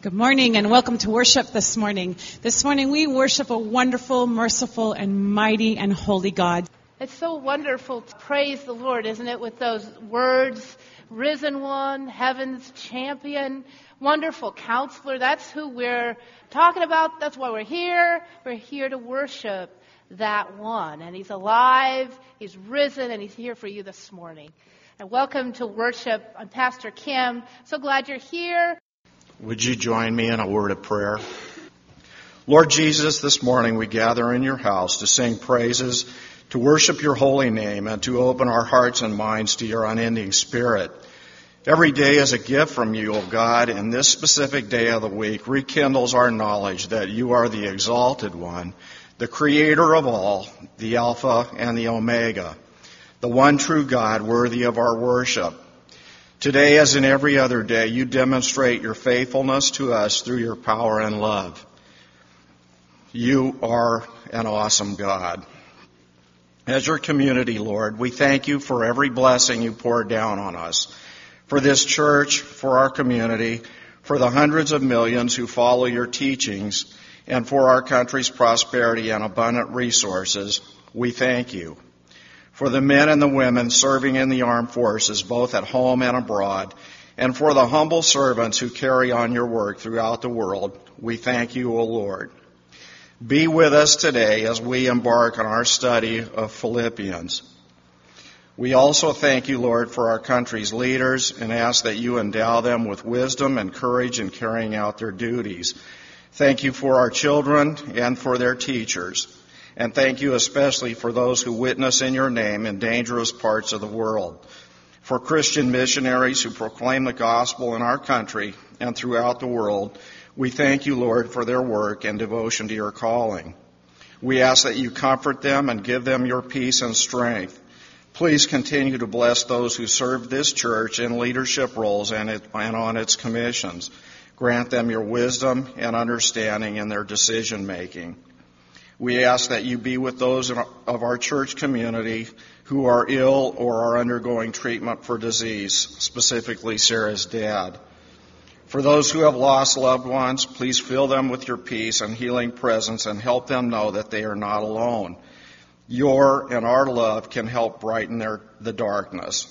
Good morning and welcome to worship this morning. This morning we worship a wonderful, merciful, and mighty and holy God. It's so wonderful to praise the Lord, isn't it, with those words, risen one, heaven's champion, wonderful counselor. That's who we're talking about. That's why we're here. We're here to worship that one. And he's alive, he's risen, and he's here for you this morning. And welcome to worship. I'm Pastor Kim. So glad you're here. Would you join me in a word of prayer? Lord Jesus, this morning we gather in your house to sing praises, to worship your holy name, and to open our hearts and minds to your unending Spirit. Every day is a gift from you, O God, and this specific day of the week rekindles our knowledge that you are the exalted one, the creator of all, the Alpha and the Omega, the one true God worthy of our worship. Today, as in every other day, you demonstrate your faithfulness to us through your power and love. You are an awesome God. As your community, Lord, we thank you for every blessing you pour down on us, for this church, for our community, for the hundreds of millions who follow your teachings, and for our country's prosperity and abundant resources. We thank you. For the men and the women serving in the armed forces, both at home and abroad, and for the humble servants who carry on your work throughout the world, we thank you, O Lord. Be with us today as we embark on our study of Philippians. We also thank you, Lord, for our country's leaders and ask that you endow them with wisdom and courage in carrying out their duties. Thank you for our children and for their teachers. And thank you especially for those who witness in your name in dangerous parts of the world. For Christian missionaries who proclaim the gospel in our country and throughout the world, we thank you, Lord, for their work and devotion to your calling. We ask that you comfort them and give them your peace and strength. Please continue to bless those who serve this church in leadership roles and on its commissions. Grant them your wisdom and understanding in their decision making. We ask that you be with those of our church community who are ill or are undergoing treatment for disease, specifically Sarah's dad. For those who have lost loved ones, please fill them with your peace and healing presence and help them know that they are not alone. Your and our love can help brighten the darkness.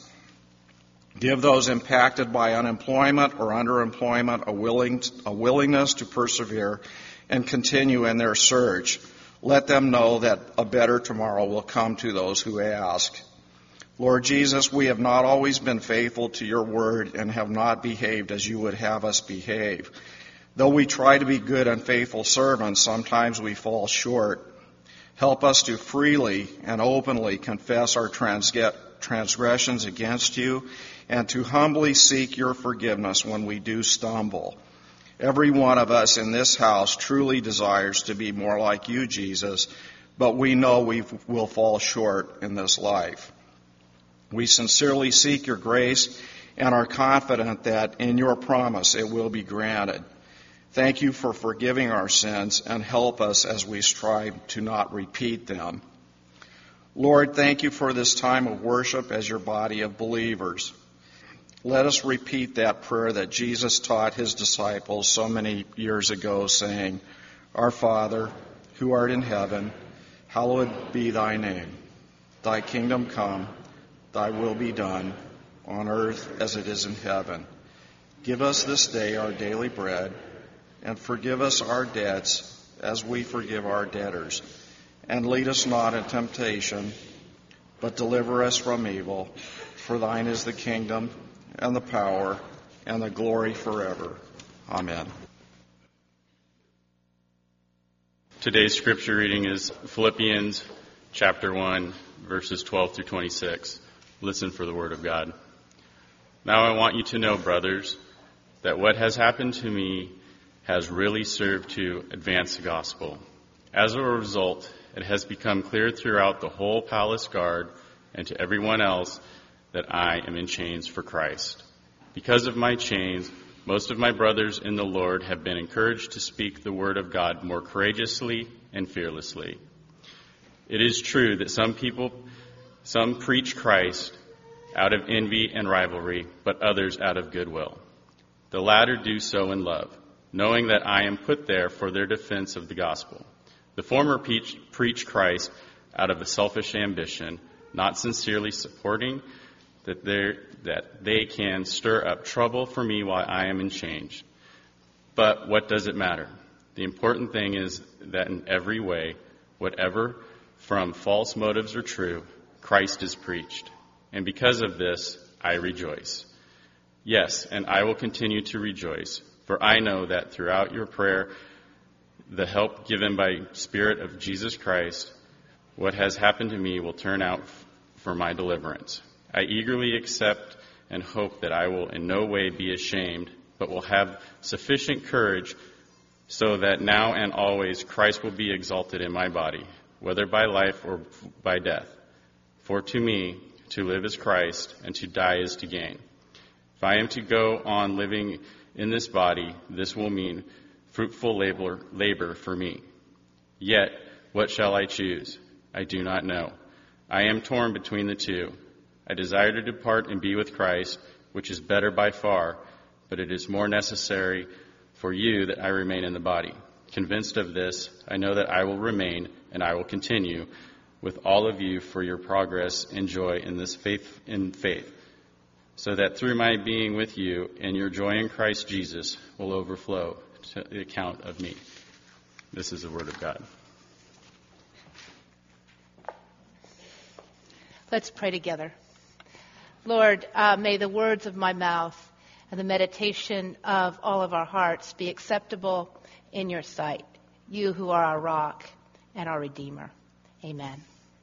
Give those impacted by unemployment or underemployment a willingness to persevere and continue in their search. Let them know that a better tomorrow will come to those who ask. Lord Jesus, we have not always been faithful to your word and have not behaved as you would have us behave. Though we try to be good and faithful servants, sometimes we fall short. Help us to freely and openly confess our transgressions against you and to humbly seek your forgiveness when we do stumble. Every one of us in this house truly desires to be more like you, Jesus, but we know we will fall short in this life. We sincerely seek your grace and are confident that in your promise it will be granted. Thank you for forgiving our sins and help us as we strive to not repeat them. Lord, thank you for this time of worship as your body of believers. Let us repeat that prayer that Jesus taught his disciples so many years ago, saying, Our Father, who art in heaven, hallowed be thy name. Thy kingdom come, thy will be done, on earth as it is in heaven. Give us this day our daily bread, and forgive us our debts as we forgive our debtors. And lead us not in temptation, but deliver us from evil. For thine is the kingdom, and the power, and the glory forever. Amen. Today's scripture reading is Philippians chapter 1, verses 12 through 26. Listen for the word of God. Now I want you to know, brothers, that what has happened to me has really served to advance the gospel. As a result, it has become clear throughout the whole palace guard and to everyone else that I am in chains for Christ. Because of my chains, most of my brothers in the Lord have been encouraged to speak the word of God more courageously and fearlessly. It is true that some preach Christ out of envy and rivalry, but others out of goodwill. The latter do so in love. knowing that I am put there for their defense of the gospel. The former preach Christ out of a selfish ambition, not sincerely supporting that they can stir up trouble for me while I am in chains. But what does it matter? The important thing is that in every way, whatever from false motives or true, Christ is preached. And because of this, I rejoice. Yes, and I will continue to rejoice, for I know that throughout your prayer, the help given by Spirit of Jesus Christ, what has happened to me will turn out for my deliverance. I eagerly accept and hope that I will in no way be ashamed, but will have sufficient courage so that now and always Christ will be exalted in my body, whether by life or by death. For to me, to live is Christ, and to die is to gain. If I am to go on living in this body, this will mean fruitful labor for me. Yet, what shall I choose? I do not know. I am torn between the two. I desire to depart and be with Christ, which is better by far, but it is more necessary for you that I remain in the body. Convinced of this, I know that I will remain and I will continue with all of you for your progress and joy in this faith, so that through my being with you and your joy in Christ Jesus will overflow to the account of me. This is the word of God. Let's pray together. Lord, may the words of my mouth and the meditation of all of our hearts be acceptable in your sight, you who are our rock and our Redeemer. Amen.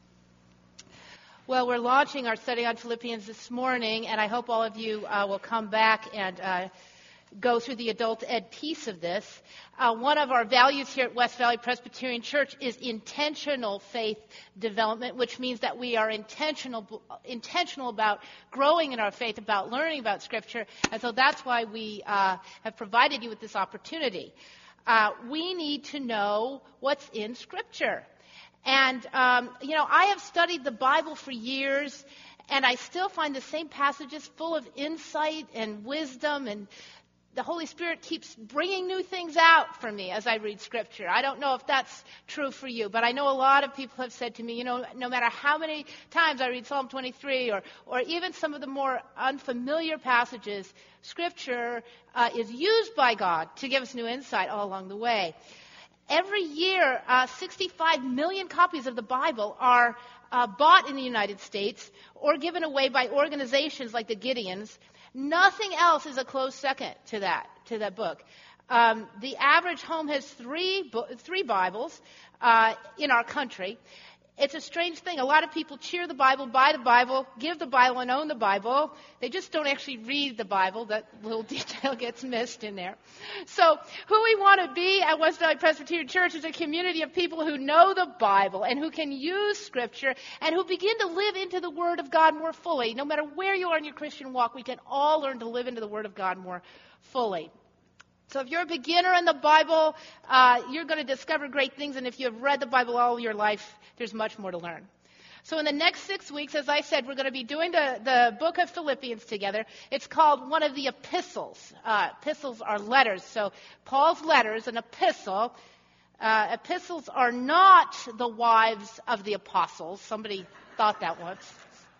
Well, we're launching our study on Philippians this morning, and I hope all of you will come back and go through the adult ed piece of this. One of our values here at West Valley Presbyterian Church is intentional faith development, which means that we are intentional about growing in our faith, about learning about Scripture, and so that's why we have provided you with this opportunity. We need to know what's in Scripture. And, I have studied the Bible for years, and I still find the same passages full of insight and wisdom, and the Holy Spirit keeps bringing new things out for me as I read Scripture. I don't know if that's true for you, but I know a lot of people have said to me, no matter how many times I read Psalm 23 or even some of the more unfamiliar passages, Scripture is used by God to give us new insight all along the way. Every year, 65 million copies of the Bible are bought in the United States or given away by organizations like the Gideons. Nothing else is a close second to that book. The average home has three Bibles in our country. It's a strange thing. A lot of people cheer the Bible, buy the Bible, give the Bible, and own the Bible. They just don't actually read the Bible. That little detail gets missed in there. So who we want to be at West Valley Presbyterian Church is a community of people who know the Bible and who can use Scripture and who begin to live into the Word of God more fully. No matter where you are in your Christian walk, we can all learn to live into the Word of God more fully. So if you're a beginner in the Bible, you're going to discover great things. And if you have read the Bible all your life, there's much more to learn. So in the next 6 weeks, as I said, we're going to be doing the book of Philippians together. It's called one of the epistles. Epistles are letters. So Paul's letters, an epistle. Epistles are not the wives of the apostles. Somebody thought that once.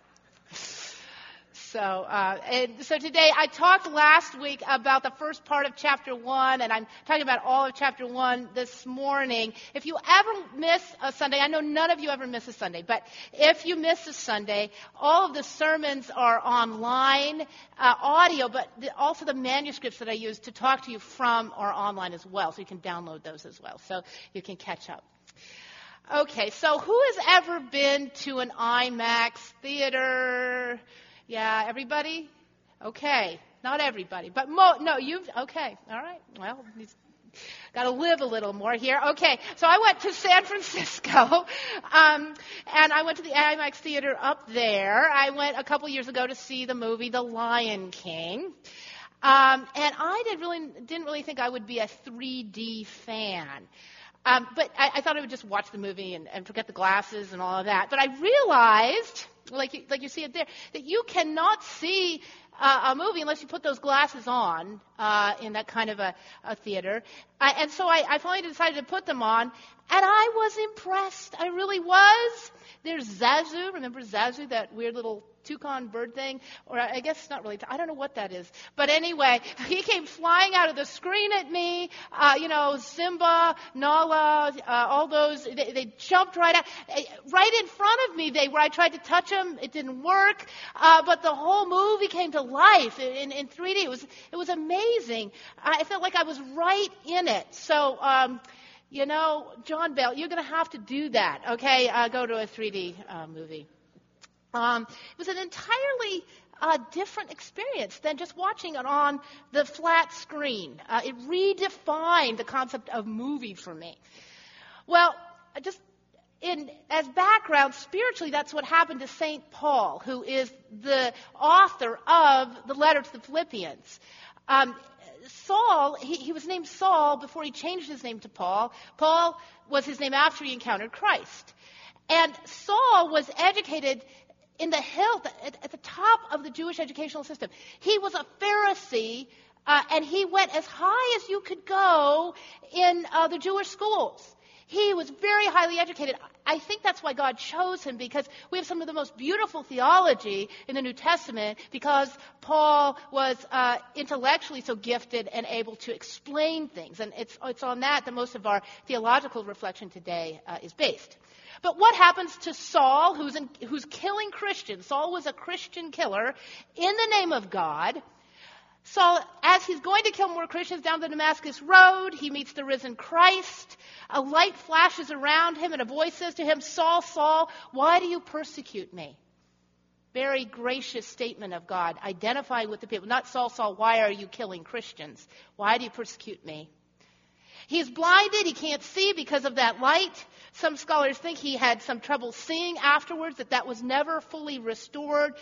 So today, I talked last week about the first part of chapter 1, and I'm talking about all of chapter 1 this morning. If you ever miss a Sunday, I know none of you ever miss a Sunday, but if you miss a Sunday, all of the sermons are online, audio, but also the manuscripts that I use to talk to you from are online as well, so you can download those as well, so you can catch up. Okay, so who has ever been to an IMAX theater? Yeah, everybody? Okay, not everybody, but okay, all right. Well, he's got to live a little more here. Okay, so I went to San Francisco, and I went to the IMAX theater up there. I went a couple years ago to see the movie The Lion King, and I didn't really think I would be a 3D fan. But I thought I would just watch the movie and forget the glasses and all of that. But I realized, like you see it there, that you cannot see a movie unless you put those glasses on in that kind of a theater. And so I finally decided to put them on, and I was impressed. I really was. There's Zazu. Remember Zazu, that weird little toucan bird thing? Or I guess it's not really. I don't know what that is. But anyway, he came flying out of the screen at me. Simba, Nala, all those. They jumped right out, right in front of me. Where I tried to touch them, it didn't work. But the whole movie came to life in 3D. It was amazing. I felt like I was right in it. So. John Bell, you're going to have to do that, okay? Go to a 3D movie. It was an entirely different experience than just watching it on the flat screen. It redefined the concept of movie for me. Well, as background, spiritually, that's what happened to St. Paul, who is the author of the letter to the Philippians. Saul, he was named Saul before he changed his name to Paul. Paul was his name after he encountered Christ. And Saul was educated in the hill, at the top of the Jewish educational system. He was a Pharisee, and he went as high as you could go in the Jewish schools. He was very highly educated. I think that's why God chose him, because we have some of the most beautiful theology in the New Testament, because Paul was intellectually so gifted and able to explain things. And it's on that most of our theological reflection today is based. But what happens to Saul, who's killing Christians? Saul was a Christian killer in the name of God. Saul, as he's going to kill more Christians down the Damascus Road, he meets the risen Christ. A light flashes around him, and a voice says to him, "Saul, Saul, why do you persecute me?" Very gracious statement of God, identifying with the people. Not, "Saul, Saul, why are you killing Christians? Why do you persecute me?" He's blinded. He can't see because of that light. Some scholars think he had some trouble seeing afterwards, that was never fully restored.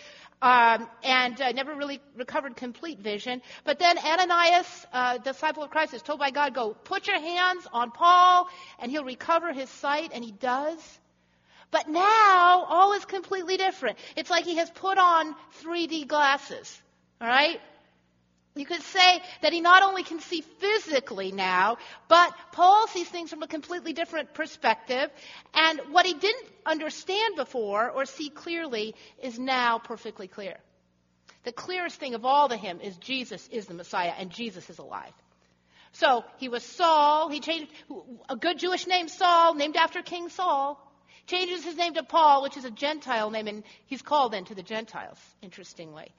And never really recovered complete vision. But then Ananias, disciple of Christ, is told by God, "Go put your hands on Paul and he'll recover his sight," and he does. But now all is completely different. It's like he has put on 3D glasses, all right? You could say that he not only can see physically now, but Paul sees things from a completely different perspective. And what he didn't understand before or see clearly is now perfectly clear. The clearest thing of all to him is Jesus is the Messiah, and Jesus is alive. So he was Saul. He changed a good Jewish name, Saul, named after King Saul. Changes his name to Paul, which is a Gentile name, and he's called then to the Gentiles, interestingly.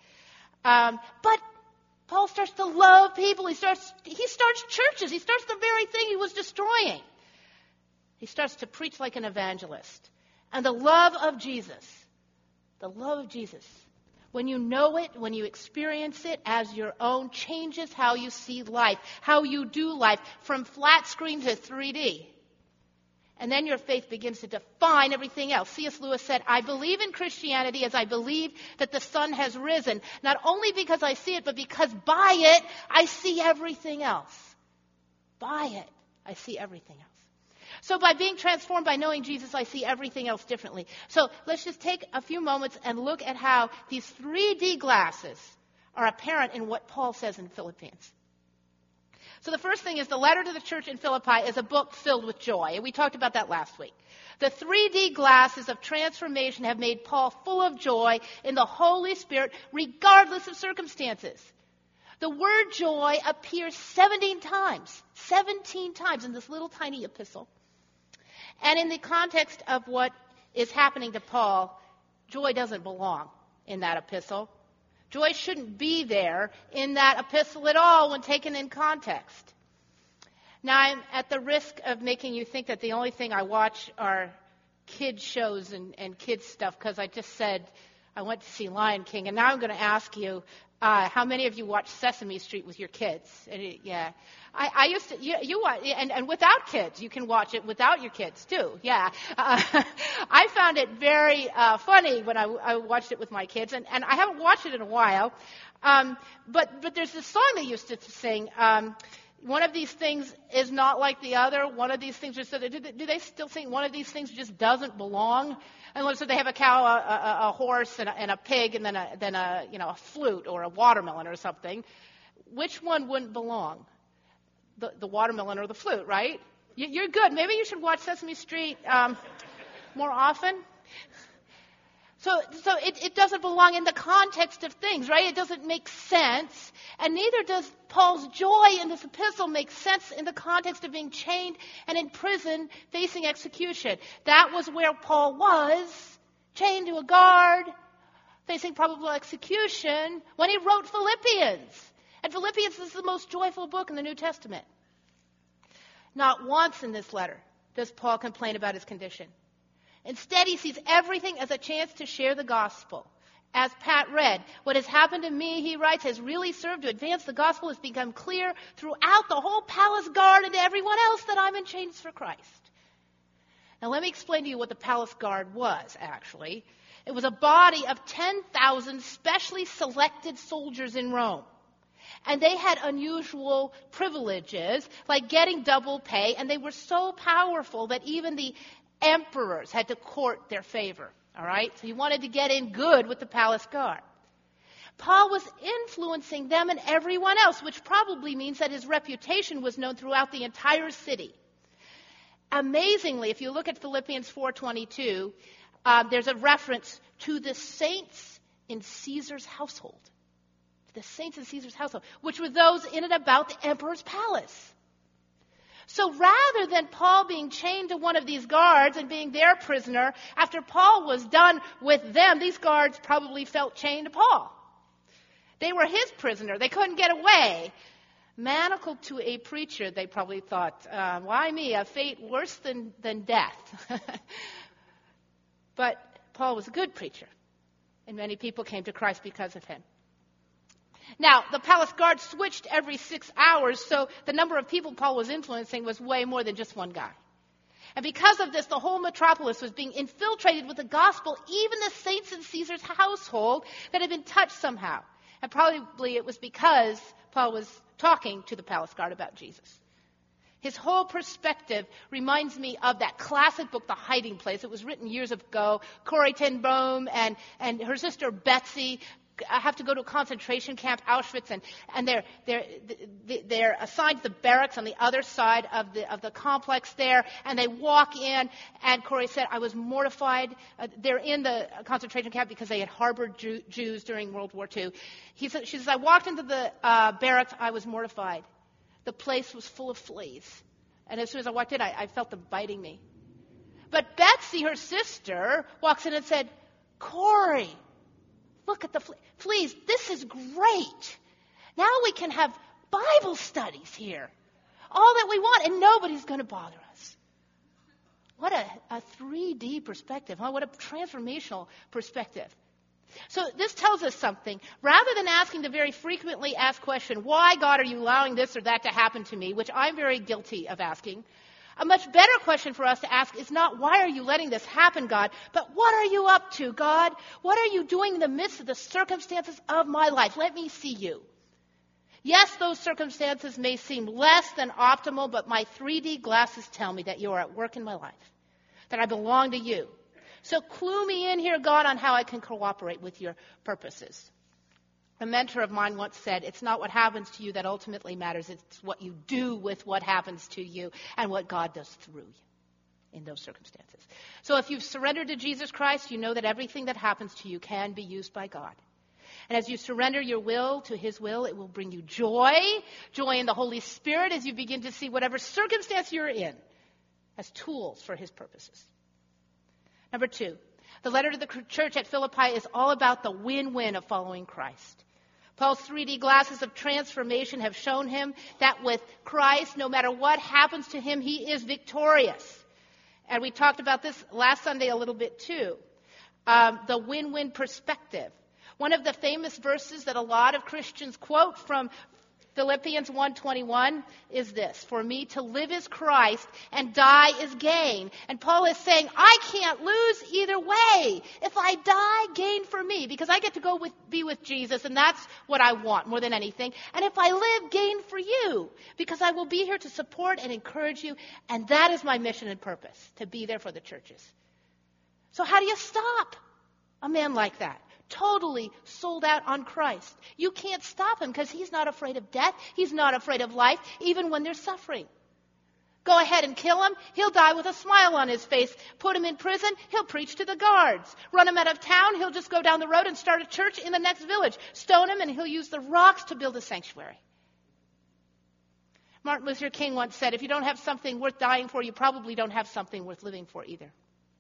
But Paul starts to love people. He starts churches. He starts the very thing he was destroying. He starts to preach like an evangelist. And the love of Jesus, when you know it, when you experience it as your own, changes how you see life, how you do life, from flat screen to 3D. And then your faith begins to define everything else. C.S. Lewis said, "I believe in Christianity as I believe that the sun has risen, not only because I see it, but because by it I see everything else." By it, I see everything else. So by being transformed, by knowing Jesus, I see everything else differently. So let's just take a few moments and look at how these 3D glasses are apparent in what Paul says in Philippians. So the first thing is the letter to the church in Philippi is a book filled with joy. And we talked about that last week. The 3D glasses of transformation have made Paul full of joy in the Holy Spirit, regardless of circumstances. The word joy appears 17 times in this little tiny epistle. And in the context of what is happening to Paul, joy doesn't belong in that epistle. Joy shouldn't be there in that epistle at all when taken in context. Now, I'm at the risk of making you think that the only thing I watch are kids shows and kids stuff, because I just said I went to see Lion King, and now I'm going to ask you, how many of you watch Sesame Street with your kids? Yeah. I used to, you watch, and without kids, you can watch it without your kids too. Yeah. I found it very funny when I watched it with my kids, and I haven't watched it in a while. But there's this song they used to sing. one of these things is not like the other. One of these things just, do they still think one of these things just doesn't belong? And let's say they have a cow, a horse, and a pig, and then a flute or a watermelon or something. Which one wouldn't belong? The watermelon or the flute, right? You're good. Maybe you should watch Sesame Street more often. So it doesn't belong in the context of things, right? It doesn't make sense. And neither does Paul's joy in this epistle make sense in the context of being chained and in prison facing execution. That was where Paul was, chained to a guard, facing probable execution, when he wrote Philippians. And Philippians is the most joyful book in the New Testament. Not once in this letter does Paul complain about his condition. Instead, he sees everything as a chance to share the gospel. As Pat read, what has happened to me, he writes, has really served to advance the gospel. Has become clear throughout the whole palace guard and to everyone else that I'm in chains for Christ. Now, let me explain to you what the palace guard was, actually. It was a body of 10,000 specially selected soldiers in Rome. And they had unusual privileges, like getting double pay, and they were so powerful that even the emperors had to court their favor, all right? So he wanted to get in good with the palace guard. Paul was influencing them and everyone else, which probably means that his reputation was known throughout the entire city. Amazingly, if you look at Philippians 4:22, there's a reference to the saints in Caesar's household. The saints in Caesar's household, which were those in and about the emperor's palace. So rather than Paul being chained to one of these guards and being their prisoner, after Paul was done with them, these guards probably felt chained to Paul. They were his prisoner. They couldn't get away. Manacled to a preacher, they probably thought, why me? A fate worse than death. But Paul was a good preacher, and many people came to Christ because of him. Now, the palace guard switched every 6 hours, so the number of people Paul was influencing was way more than just one guy. And because of this, the whole metropolis was being infiltrated with the gospel, even the saints in Caesar's household that had been touched somehow. And probably it was because Paul was talking to the palace guard about Jesus. His whole perspective reminds me of that classic book, The Hiding Place. It was written years ago. Corrie ten Boom and her sister Betsy have to go to a concentration camp, Auschwitz, and they're assigned to the barracks on the other side of the complex there, and they walk in, and Corrie said, I was mortified. They're in the concentration camp because they had harbored Jews during World War II. She says, I walked into the barracks, I was mortified. The place was full of fleas. And as soon as I walked in, I felt them biting me. But Betsy, her sister, walks in and said, Corrie, look at the fleas. This is great. Now we can have Bible studies here. All that we want, and nobody's going to bother us. What a 3D perspective, huh? What a transformational perspective. So this tells us something. Rather than asking the very frequently asked question, why, God, are you allowing this or that to happen to me, which I'm very guilty of asking, a much better question for us to ask is not, why are you letting this happen, God, but what are you up to, God? What are you doing in the midst of the circumstances of my life? Let me see you. Yes, those circumstances may seem less than optimal, but my 3D glasses tell me that you are at work in my life, that I belong to you. So clue me in here, God, on how I can cooperate with your purposes. A mentor of mine once said, it's not what happens to you that ultimately matters. It's what you do with what happens to you and what God does through you in those circumstances. So if you've surrendered to Jesus Christ, you know that everything that happens to you can be used by God. And as you surrender your will to his will, it will bring you joy in the Holy Spirit as you begin to see whatever circumstance you're in as tools for his purposes. Number 2, the letter to the church at Philippi is all about the win-win of following Christ. Paul's 3D glasses of transformation have shown him that with Christ, no matter what happens to him, he is victorious. And we talked about this last Sunday a little bit too. The win-win perspective. One of the famous verses that a lot of Christians quote from Philippians 1:21 is this: for me to live is Christ and die is gain. And Paul is saying, I can't lose either way. If I die, gain for me, because I get to be with Jesus, and that's what I want more than anything. And if I live, gain for you, because I will be here to support and encourage you, and that is my mission and purpose, to be there for the churches. So how do you stop a man like that? Totally sold out on Christ. You can't stop him because he's not afraid of death. He's not afraid of life, even when there's suffering. Go ahead and kill him. He'll die with a smile on his face. Put him in prison. He'll preach to the guards. Run him out of town. He'll just go down the road and start a church in the next village. Stone him, and he'll use the rocks to build a sanctuary. Martin Luther King once said, if you don't have something worth dying for, you probably don't have something worth living for either.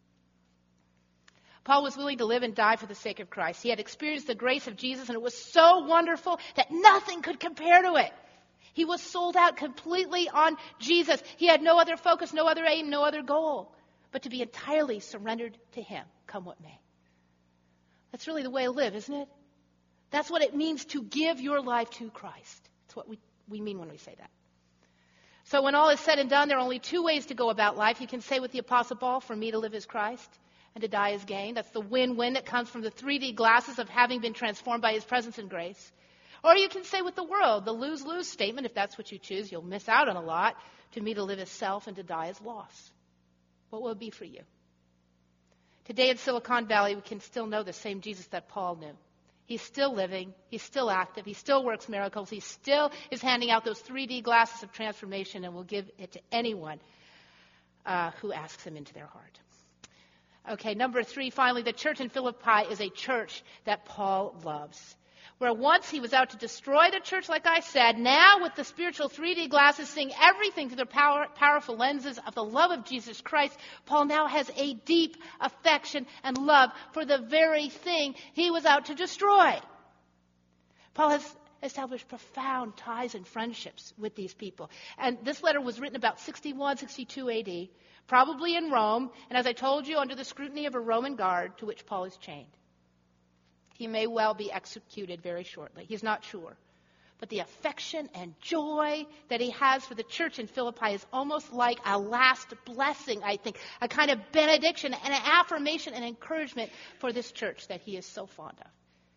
Paul was willing to live and die for the sake of Christ. He had experienced the grace of Jesus, and it was so wonderful that nothing could compare to it. He was sold out completely on Jesus. He had no other focus, no other aim, no other goal, but to be entirely surrendered to him, come what may. That's really the way to live, isn't it? That's what it means to give your life to Christ. That's what we mean when we say that. So when all is said and done, there are only two ways to go about life. You can say with the Apostle Paul, for me to live is Christ, and to die is gain. That's the win-win that comes from the 3D glasses of having been transformed by his presence and grace. Or you can say with the world, the lose-lose statement, if that's what you choose, you'll miss out on a lot. To me to live is self, and to die is loss. What will it be for you? Today in Silicon Valley, we can still know the same Jesus that Paul knew. He's still living. He's still active. He still works miracles. He still is handing out those 3D glasses of transformation, and will give it to anyone who asks him into their heart. Okay, number 3, finally, the church in Philippi is a church that Paul loves. Where once he was out to destroy the church, like I said, now with the spiritual 3D glasses, seeing everything through the powerful lenses of the love of Jesus Christ, Paul now has a deep affection and love for the very thing he was out to destroy. Paul has established profound ties and friendships with these people. And this letter was written about 61, 62 AD, probably in Rome, and as I told you, under the scrutiny of a Roman guard to which Paul is chained. He may well be executed very shortly. He's not sure. But the affection and joy that he has for the church in Philippi is almost like a last blessing, I think, a kind of benediction and an affirmation and encouragement for this church that he is so fond of.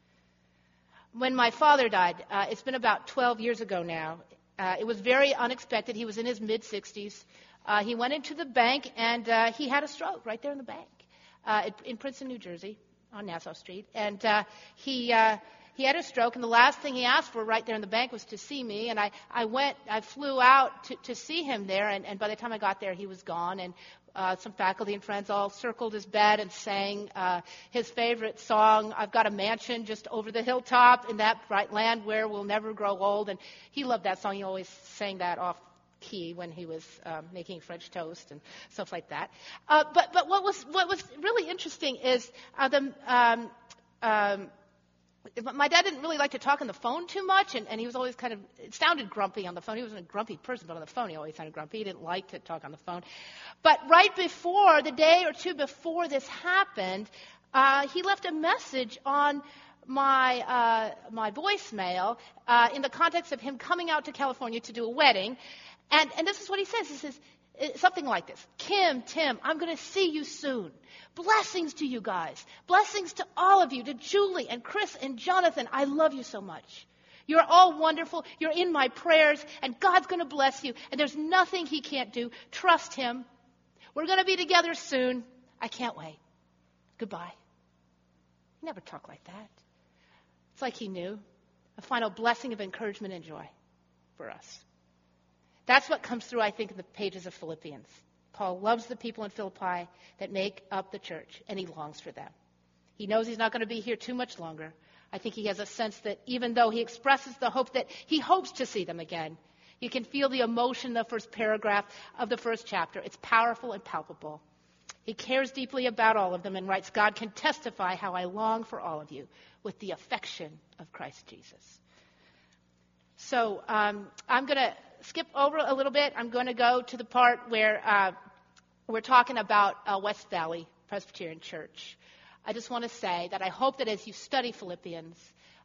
When my father died, it's been about 12 years ago now, it was very unexpected. He was in his mid-60s. He went into the bank, and he had a stroke right there in the bank in Princeton, New Jersey, on Nassau Street. And he had a stroke, and the last thing he asked for right there in the bank was to see me. And I flew out to see him there, and by the time I got there, he was gone. And some faculty and friends all circled his bed and sang his favorite song, I've Got a Mansion Just Over the Hilltop in That Bright Land Where We'll Never Grow Old. And he loved that song. He always sang that off key when he was making French toast and stuff like that. But what was really interesting is my dad didn't really like to talk on the phone too much, and he was always it sounded grumpy on the phone. He wasn't a grumpy person, but on the phone he always sounded grumpy. He didn't like to talk on the phone. But right before, the day or two before this happened, he left a message on my voicemail in the context of him coming out to California to do a wedding. And this is what he says. He says something like this. Kim, Tim, I'm going to see you soon. Blessings to you guys. Blessings to all of you, to Julie and Chris and Jonathan. I love you so much. You're all wonderful. You're in my prayers, and God's going to bless you. And there's nothing he can't do. Trust him. We're going to be together soon. I can't wait. Goodbye. He never talked like that. It's like he knew. A final blessing of encouragement and joy for us. That's what comes through, I think, in the pages of Philippians. Paul loves the people in Philippi that make up the church, and he longs for them. He knows he's not going to be here too much longer. I think he has a sense that even though he expresses the hope that he hopes to see them again, you can feel the emotion in the first paragraph of the first chapter. It's powerful and palpable. He cares deeply about all of them and writes, God can testify how I long for all of you with the affection of Christ Jesus. So I'm going to skip over a little bit. I'm going to go to the part where we're talking about West Valley Presbyterian Church. I just want to say that I hope that as you study Philippians,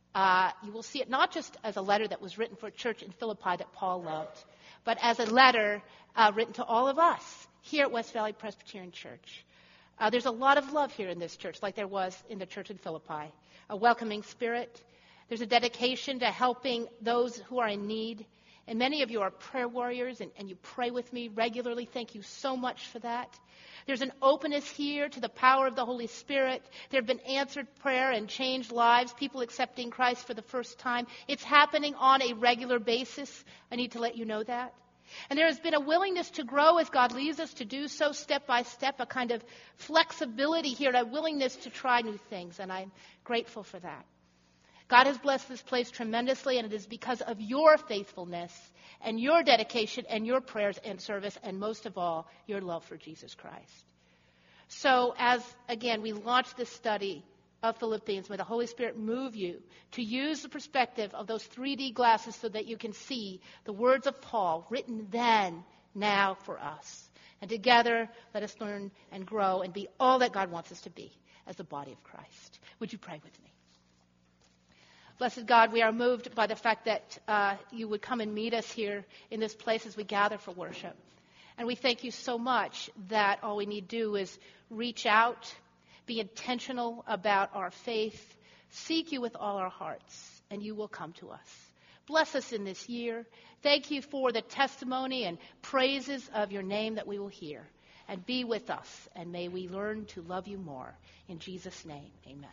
you will see it not just as a letter that was written for a church in Philippi that Paul loved, but as a letter written to all of us here at West Valley Presbyterian Church. There's a lot of love here in this church, like there was in the church in Philippi. A welcoming spirit. There's a dedication to helping those who are in need. And many of you are prayer warriors, and you pray with me regularly. Thank you so much for that. There's an openness here to the power of the Holy Spirit. There have been answered prayer and changed lives, people accepting Christ for the first time. It's happening on a regular basis. I need to let you know that. And there has been a willingness to grow as God leads us to do so step by step, a kind of flexibility here, a willingness to try new things, and I'm grateful for that. God has blessed this place tremendously, and it is because of your faithfulness and your dedication and your prayers and service, and most of all, your love for Jesus Christ. So as, again, we launch this study of Philippians, may the Holy Spirit move you to use the perspective of those 3D glasses so that you can see the words of Paul written then, now for us. And together, let us learn and grow and be all that God wants us to be as the body of Christ. Would you pray with me? Blessed God, we are moved by the fact that you would come and meet us here in this place as we gather for worship. And we thank you so much that all we need to do is reach out, be intentional about our faith, seek you with all our hearts, and you will come to us. Bless us in this year. Thank you for the testimony and praises of your name that we will hear. And be with us, and may we learn to love you more. In Jesus' name, amen.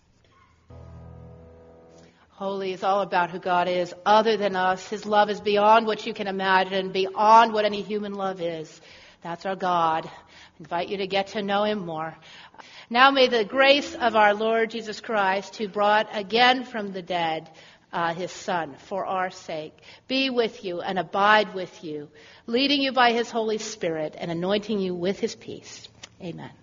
Holy is all about who God is, other than us. His love is beyond what you can imagine, beyond what any human love is. That's our God. I invite you to get to know him more. Now may the grace of our Lord Jesus Christ, who brought again from the dead his Son for our sake, be with you and abide with you, leading you by his Holy Spirit and anointing you with his peace. Amen.